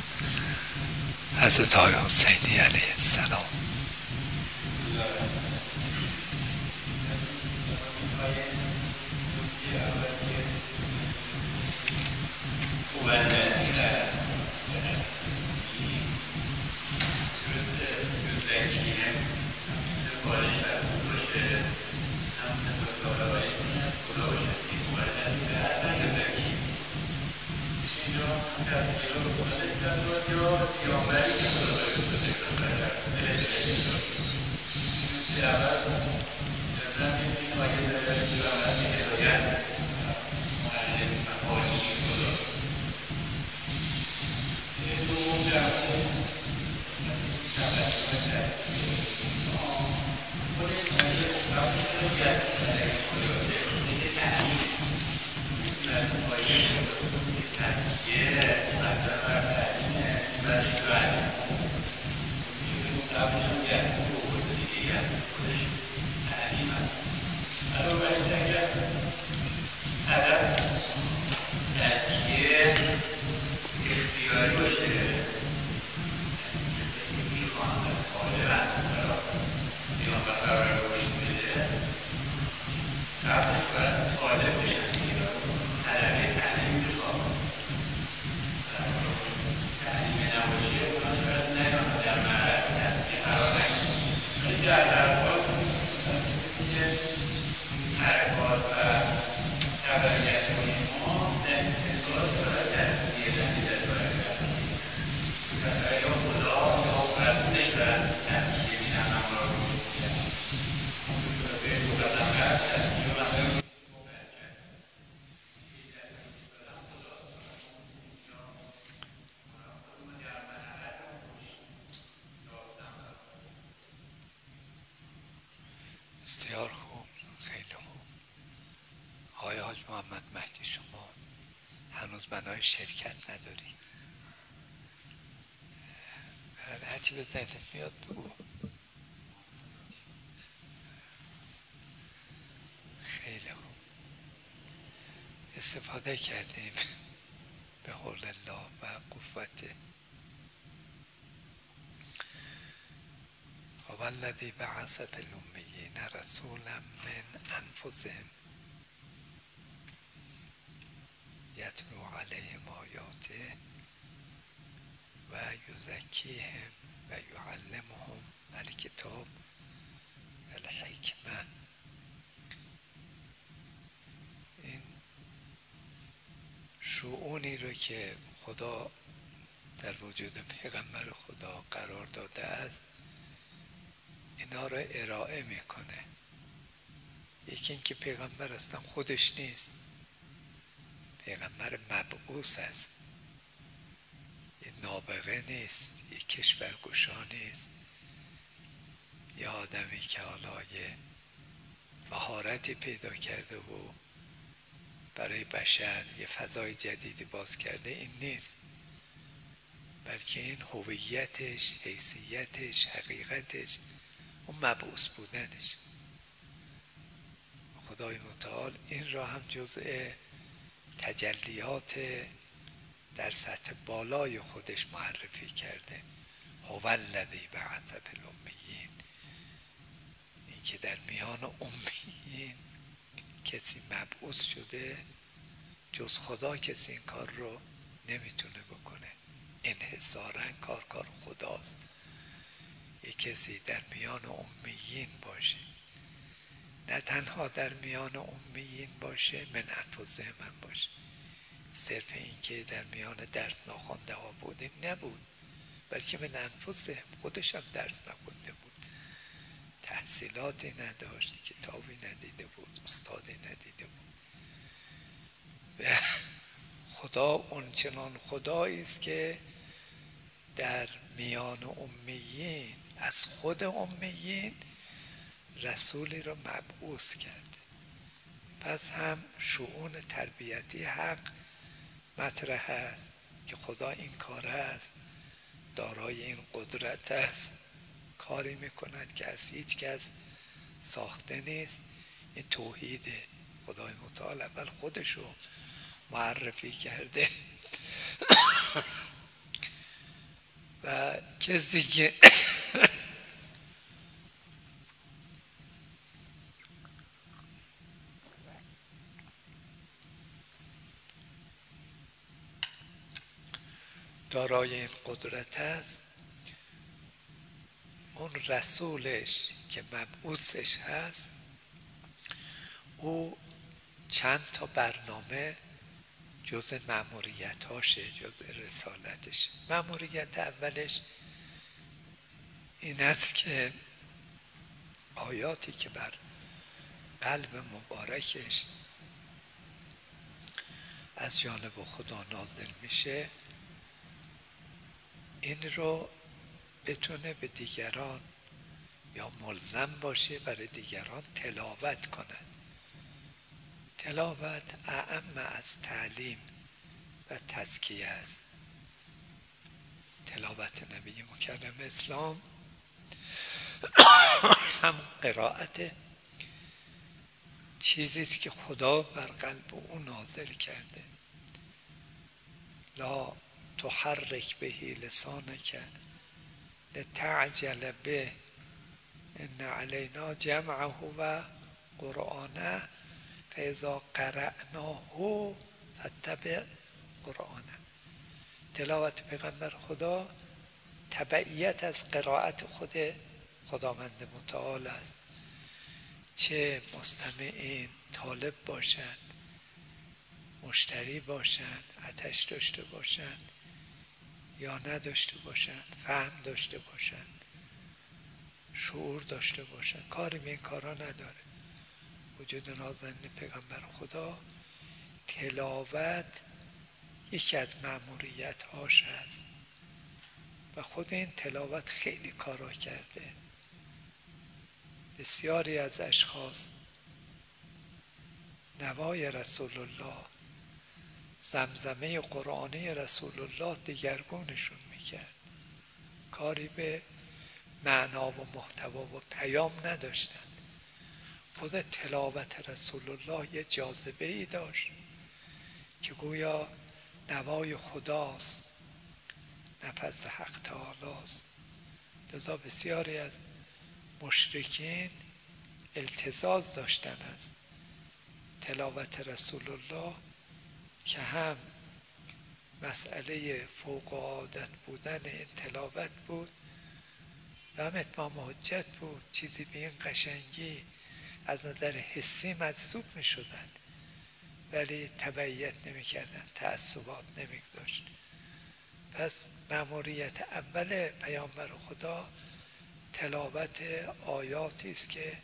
A: حضرت آقای حسینی علیه السلام. بسیار خوب، خیلی خوب. آقای حاج محمد مهدی، شما هنوز بنای شرکت نداری؟ حتی به ذهنت میاد بگو. خیلی خوب، استفاده کردیم به حول الله و قوته. والذی بعث فی الامیین رسولا من انفسهم یتلو علیهم آیاته و یزکیهم و یعلمهم الکتاب و الحکمه. این شؤونی رو که خدا در وجود پیغمبر خدا قرار داده است، اینا رو ارائه میکنه. یکی این که پیغمبر هستن خودش نیست، پیغمبر مبعوث است، یه نابغه نیست، یه کشورگشا نیست، یه آدمی که حالا یه مهارتی پیدا کرده و برای بشر یه فضای جدیدی باز کرده. این نیست، بلکه این هویتش، حیثیتش، حقیقتش، اون مبعوث بودنش. خدای متعال این را هم جزء تجلیات در سطح بالای خودش معرفی کرده. هو الذی بعث فی الامیین، این که در میان امیین کسی مبعوث شده، جز خدا کسی این کار رو نمیتونه بکنه. انحصاراً کار کار خداست. یک کسی در میان امیین باشه، نه تنها در میان امیین باشه، من انفسهم من باشه. صرف این که در میان درس ناخوانده ها بودیم نبود، بلکه من انفسهم، خودش هم درس نخونده بود، تحصیلاتی نداشت، کتابی ندیده بود، استادی ندیده بود. و خدا اونچنان خدایی است که در میان امیین، از خود امیین رسولی را مبعوث کرده. پس هم شؤون تربیتی حق مطرح است که خدا این کار است، دارای این قدرت است، کاری میکند که از هیچ کس ساخته نیست. این توحید خدای متعال اول خودشو معرفی کرده و کسی که دارای این قدرت است، اون رسولش که مبعوثش هست، او چند تا برنامه جز مأموریتاشه، جز رسالتش. مأموریت اولش این است که آیاتی که بر قلب مبارکش از جانب خدا نازل میشه، این رو بتونه به دیگران یا ملزم باشه برای دیگران تلاوت کنند. تلاوت اعم از تعلیم و تزکیه است. تلاوت نبی مکرم اسلام هم قرائت چیزیست که خدا بر قلب او نازل کرده. لا تحرک به لسانک لتعجل به ان علینا جمعه و قرآنه فاذا قرأناه فاتبع قرآنه. تلاوت پیغمبر خدا تبعیت از قرائت خود خداوند متعال است. چه مستمعین طالب باشند، مشتری باشند، آتش داشته باشند یا نداشته باشند، فهم داشته باشند، شعور داشته باشند، کاری به این کارا نداره. وجود نازنین پیغمبر خدا، تلاوت یکی از مأموریت هاش هست و خود این تلاوت خیلی کارا کرده. بسیاری از اشخاص نوای رسول الله، زمزمه قرآنی رسول الله دگرگونشون میکرد، کاری به معنا و محتوا و پیام نداشتن. خود تلاوت رسول الله یه جاذبه ای داشت که گویا نوای خداست، نفس حق تعالی است. لذا بسیاری از مشرکین التزاز داشتن از تلاوت رسول الله که هم مسئله فوق عادت بودن این تلاوت بود و هم اتمام حجت بود، چیزی به این قشنگی از نظر حسی مجذوب می شدن ولی تبعیت نمی کردن، تعصبات نمی گذاشت. پس مأموریت اول پیامبر خدا تلاوت آیاتی است که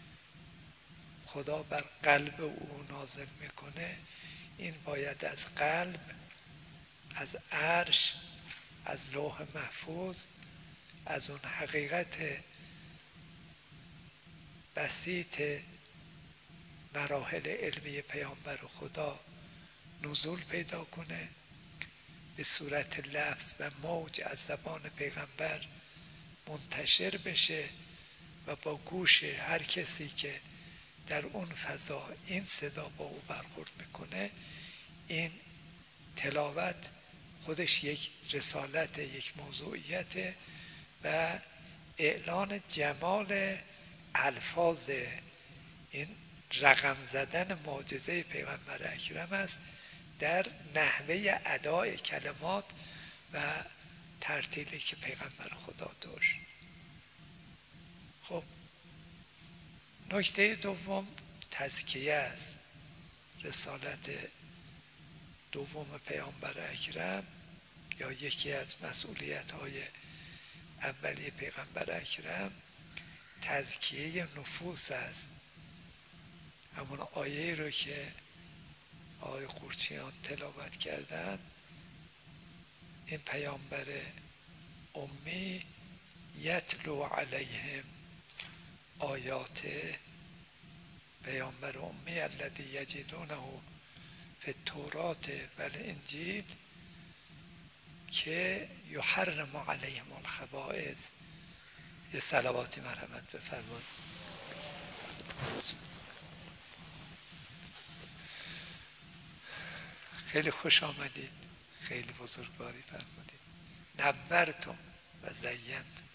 A: خدا بر قلب او نازل میکنه. این باید از قلب، از عرش، از لوح محفوظ، از اون حقیقت بسیط مراحل علمی پیامبر خدا نزول پیدا کنه، به صورت لفظ و موج از زبان پیغمبر منتشر بشه و با گوش هر کسی که در اون فضا این صدا با او برخورد میکنه، این تلاوت خودش یک رسالت، یک موضوعیت و اعلان جمال الفاظ این رقم زدن معجزه پیغمبر اکرم است در نحوه ادای کلمات و ترتیلی که پیغمبر خدا داشت. خب نکته دوم تزکیه است. رسالت دوم پیامبر اکرم یا یکی از مسئولیت های اولیه پیغمبر اکرم تزکیه نفوس است. همون آیه رو که آقای قورچیان تلاوت کردن، این پیامبر امی یتلو علیهم آیات، پیامبر امی الذی یجدونه فی التوراة و الانجیل که یحرم علیهم الخبائث. یه صلواتی مرحمت بفرمایید. خیلی خوش آمدید، خیلی بزرگواری فرمودید. نورتم و زینتم.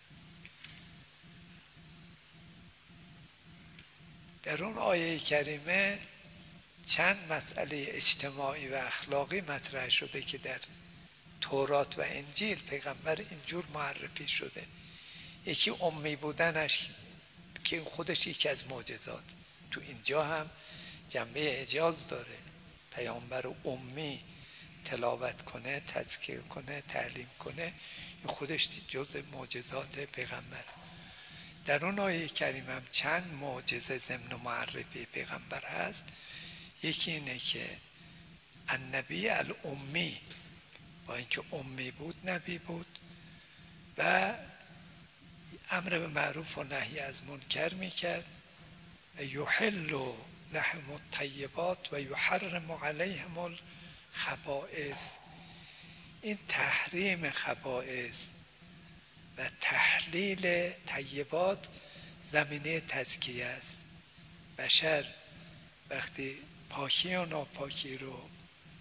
A: در اون آیه کریمه چند مسئله اجتماعی و اخلاقی مطرح شده که در تورات و انجیل پیغمبر اینجور معرفی شده. یکی امی بودنش که خودش یکی از معجزات، تو اینجا هم جنبه اعجاز داره. پیامبر امی تلاوت کنه، تزکیه کنه، تعلیم کنه، این خودش جز معجزات پیغمبر. در اون آیه کریم هم چند معجزه ضمن معرفی پیغمبر هست. یکی اینه که النبی الامی، با اینکه امی بود نبی بود و امر به معروف و نهی از منکر میکرد و یحل لهم الطیبات و یحرم علیهم الخبائث. این تحریم خبائث و تحلیل طیبات زمینه تزکیه است. بشر وقتی پاکی و ناپاکی رو،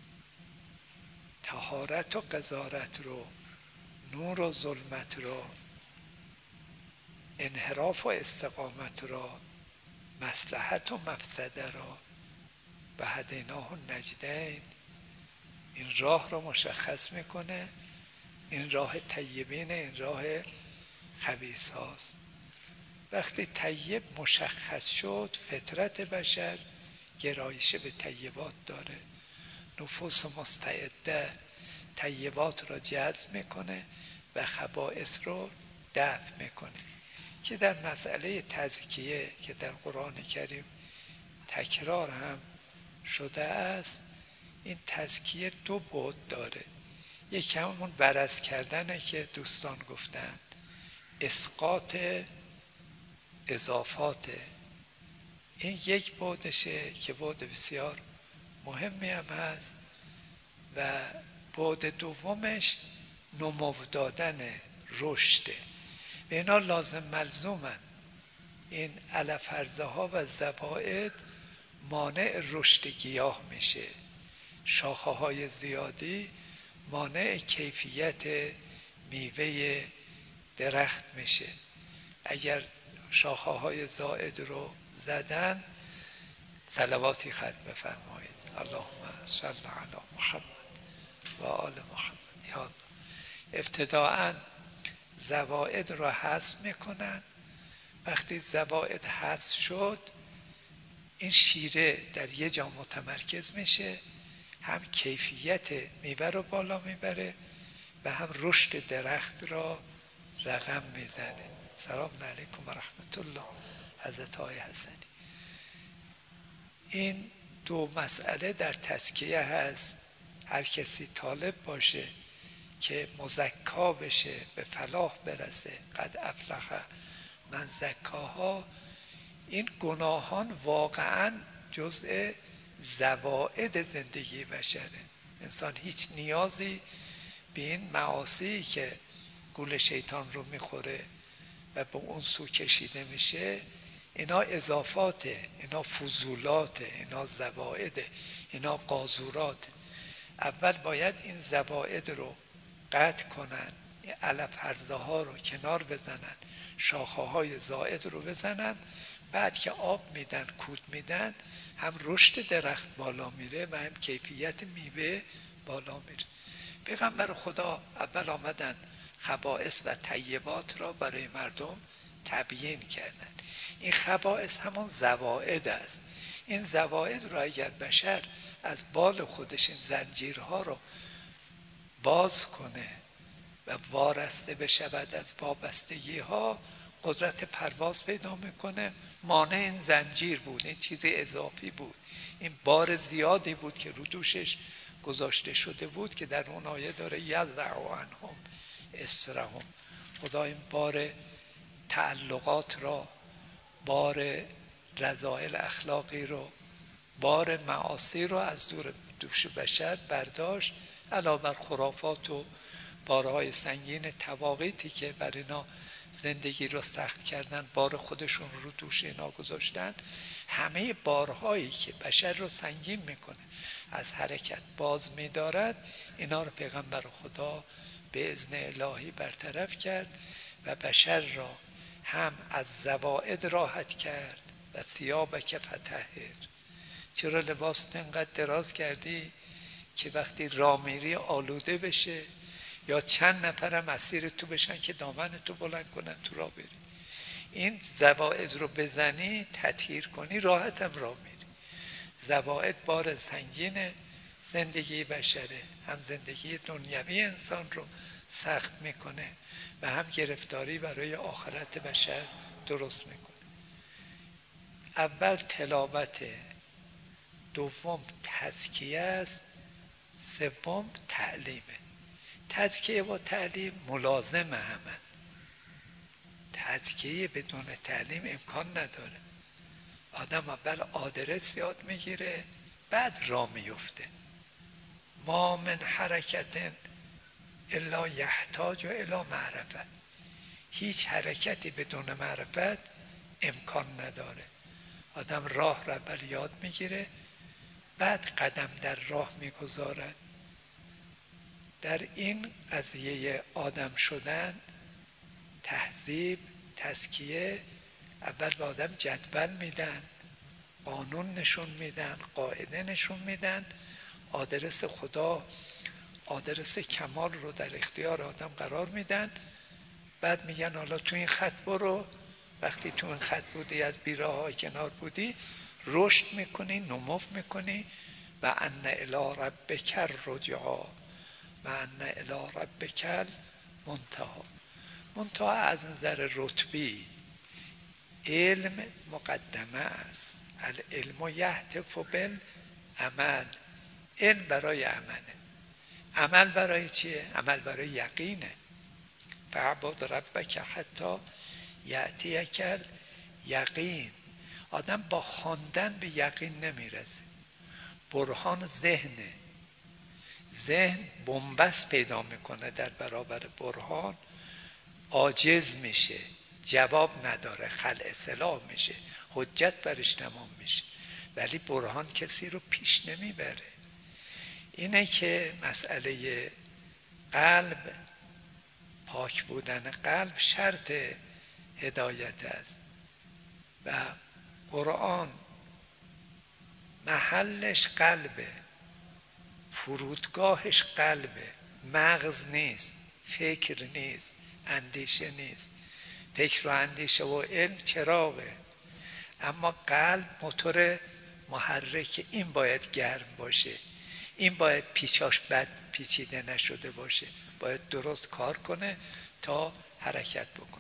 A: طهارت و قذارت رو، نور و ظلمت رو، انحراف و استقامت را، مصلحت و مفسده را و هدیناه النجدین، این راه رو مشخص میکنه. این راه طیبین، این راه خبیث هاست. وقتی طیب مشخص شد، فطرت بشر گرایش به طیبات داره. نفوس مستعده طیبات را جذب میکنه و خبائث رو دفع میکنه، که در مسئله تزکیه که در قرآن کریم تکرار هم شده است، این تزکیه دو بعد داره. یکی همون برز کردنه که دوستان گفتن، اسقاط اضافاته. این یک بعدشه که بعد بسیار مهمی هم هست. و بعد دومش نمو دادن رشده. به اینا لازم ملزومن. این علف ارزه ها و زوائد مانع رشد گیاه میشه. شاخه های زیادی مانع کیفیت میوه درخت میشه. اگر شاخه های زائد رو زدن، صلواتی ختم بفرمایید. اللهم صل علی محمد و آل محمد. یاد ابتداعاً زوائد رو حذف میکنن. وقتی زوائد حذف شد، این شیره در یه جا متمرکز میشه، هم کیفیت میوه رو بالا میبره و هم رشد درخت را رقم میزنه. سلام علیکم و رحمت الله حضرت آقای حسنی. این دو مسئله در تزکیه هست. هر کسی طالب باشه که مزکا بشه، به فلاح برسه، قد افلح من زکاها، این گناهان واقعا جزء زوائد زندگی بشره. انسان هیچ نیازی به این معاصی که گول شیطان رو میخوره و به اون سو کشیده میشه، اینا اضافاته، اینا فضولاته، اینا زوائده، اینا قاذوراته. اول باید این زوائد رو قطع کنن، این علف ارزه ها رو کنار بزنن، شاخه های زائد رو بزنن. بعد که آب میدن، کود میدن، هم رشد درخت بالا میره و هم کیفیت میوه بالا میره. پیغمبر خدا اول آمدن خبائث و طیبات را برای مردم تبیین کردن. این خبائث همون زوائد است. این زوائد را اگر بشر از بال خودش این زنجیرها رو باز کنه و وارسته بشود از وابستگی ها، قدرت پرواز پیدا میکنه. مانع این زنجیر بود، این چیز اضافی بود، این بار زیادی بود که رو دوشش گذاشته شده بود که در اون آیه داره یضع عنهم اسرهم. خدا این بار تعلقات را، بار رذائل اخلاقی رو، بار معاصی رو از دور دوش بشر برداشت، علاوه بر خرافات و بارهای سنگین تواقیتی که بر اینا زندگی رو سخت کردن، بار خودشون رو دوش اینا گذاشتن. همه بارهایی که بشر رو سنگین میکنه، از حرکت باز میدارد، اینا رو پیغمبر خدا به اذن الهی برطرف کرد و بشر را هم از زوائد راحت کرد. و ثیابک فطهر. چرا لباس انقدر دراز کردی که وقتی راه میری آلوده بشه، یا چند نفر مسیر تو بشن که دامن تو بلند کنن تو راه بری؟ این زوائد رو بزنی، تطهیر کنی، راحت هم راه میری. زوائد بار سنگین زندگی بشره، هم زندگی دنیوی انسان رو سخت میکنه و هم گرفتاری برای آخرت بشر درست میکنه. اول تلاوت، دوم تزکیه است، سوم تعلیمه. تزکیه و تعلیم ملازم همن. تزکیه بدون تعلیم امکان نداره. آدم اول آدرس یاد میگیره، بعد راه میفته. ما من حرکت الا یحتاج الی معرفت. هیچ حرکتی بدون معرفت امکان نداره. آدم راه را اول یاد میگیره، بعد قدم در راه میگذارد. در این قضیه آدم شدن، تهذیب، تزکیه، اول به آدم جدول میدن، قانون نشون میدن، قاعده نشون میدن، آدرس خدا، آدرس کمال رو در اختیار آدم قرار میدن. بعد میگن حالا تو این خط برو. وقتی تو این خط بودی، از بیراهای کنار بودی، رشد میکنی، نمو میکنی. و ان الی ربک الرجعی و ان الی ربک المنتهی. منتها از نظر رتبی علم مقدمه است. العلم یهتف بالعمل. علم برای عمله. عمل برای چیه؟ عمل برای یقینه. فاعبد ربک حتی یأتیک یقین. آدم با خواندن به یقین نمیرسه. برهان ذهنه. ذهن بنبست پیدا میکنه در برابر برهان، عاجز میشه، جواب نداره، خلع سلاح میشه، حجت برش تمام میشه. ولی برهان کسی رو پیش نمیبره. اینه که مسئله قلب، پاک بودن قلب شرط هدایت است و قرآن محلش قلبه، فرودگاهش قلبه، مغز نیست، فکر نیست، اندیشه نیست. فکر و اندیشه و علم چراغه، اما قلب موتور محرک. این باید گرم باشه، این باید پیچاش بد پیچیده نشده باشه، باید درست کار کنه تا حرکت بکنه.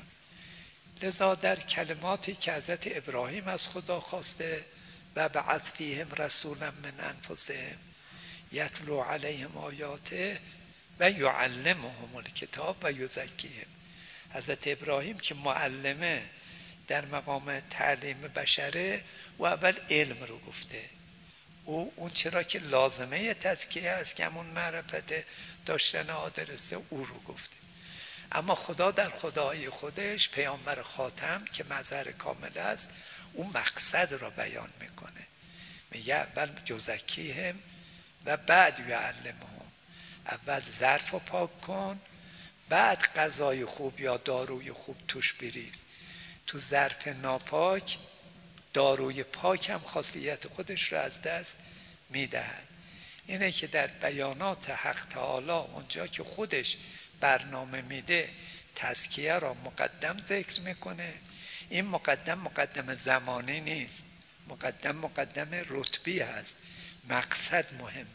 A: لذا در کلماتی که حضرت ابراهیم از خدا خواسته و بعث فیهم رسولا من انفسهم یتلو علیهم آیاته و یعلمهم الکتاب و یزکیهم. حضرت ابراهیم که معلمه در مقام تعلیم بشره و اول علم رو گفته. او اون چرا که لازمه تزکیه است که همون معرفت داشتن آدرسه او رو گفته. اما خدا در خدای خودش پیامبر خاتم که مظهر کامل است اون مقصد را بیان میکنه. میگه اول یزکیهم و بعد یعلمهم. اول ظرف رو پاک کن، بعد غذای خوب یا داروی خوب توش بریز. تو ظرف ناپاک داروی پاک هم خاصیت خودش رو از دست میدهد. اینه که در بیانات حق تعالی اونجا که خودش برنامه میده تزکیه را مقدم ذکر میکنه. این مقدم مقدم زمانی نیست، مقدم مقدم رتبی هست، مقصد مهمه.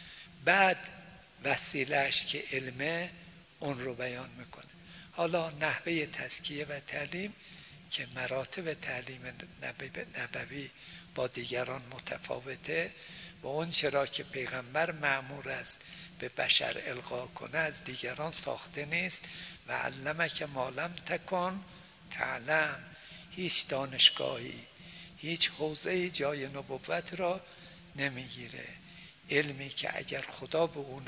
A: بعد وسیلهش که علمه اون رو بیان میکنه. حالا نحوه تزکیه و تعلیم که مراتب تعلیم نبوی با دیگران متفاوته و اون چرا که پیغمبر مأمور است به بشر القا کنه از دیگران ساخته نیست. و علمک ما لم تکن تعلم. هیچ دانشگاهی، هیچ حوزه‌ای جای نبوت را نمیگیره. علمی که اگر خدا به او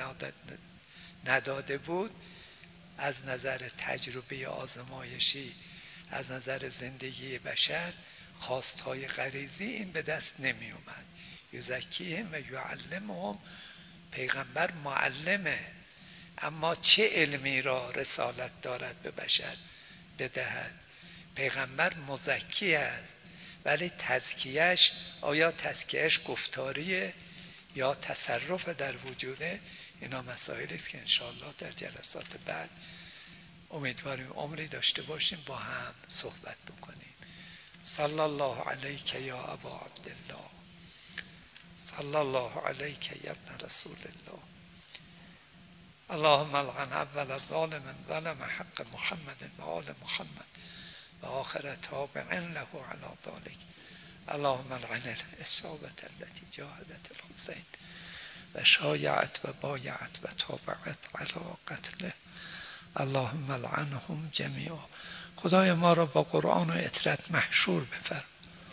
A: نداده بود از نظر تجربه آزمایشی، از نظر زندگی بشر، خواستهای غریزی این به دست نمی اومد. یزکیهم و یعلمهم. پیغمبر معلمه، اما چه علمی را رسالت دارد به بشر بدهد؟ پیغمبر مزکی است، ولی تزکیهش آیا تزکیهش گفتاریه یا تصرف در وجوده؟ اینا مسائلی است که انشاءالله در جلسات بعد امیدواریم عمری داشته باشیم با هم صحبت بکنیم. صلی الله علیک یا ابا عبدالله، صلی الله علیک یا ابن رسول الله. اللهم العن اول ظالم ظلم حق محمد و آل محمد و آخر تابع له علی ذلک. اللهم العن الاصابة التي جاهدت الحسین و شایعت و بایعت و تابعت علی قتله. اللهم العنهم جمیعا. خدای ما را با قرآن و اطرت محشور بفرما.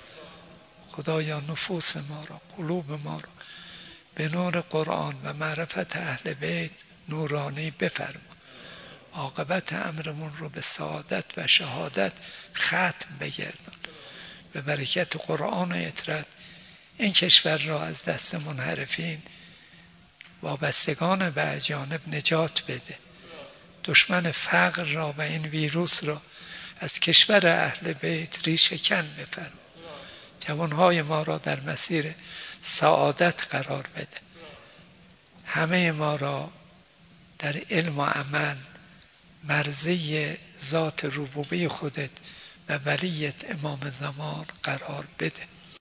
A: خدایا نفوس ما را، قلوب ما را به نور قرآن و معرفت اهل بیت نورانی بفرما. عاقبت امرمون رو به سعادت و شهادت ختم بگردان. به برکت قرآن و اطرت این کشور را از دست منحرفین وابستگان به اجانب نجات بده. دشمن فقر را و این ویروس را از کشور اهل بیت ریشه کن بفرما. جوانهای ما را در مسیر سعادت قرار بده. همه ما را در علم و عمل مرضی ذات ربوبی خودت و ولیت امام زمان قرار بده.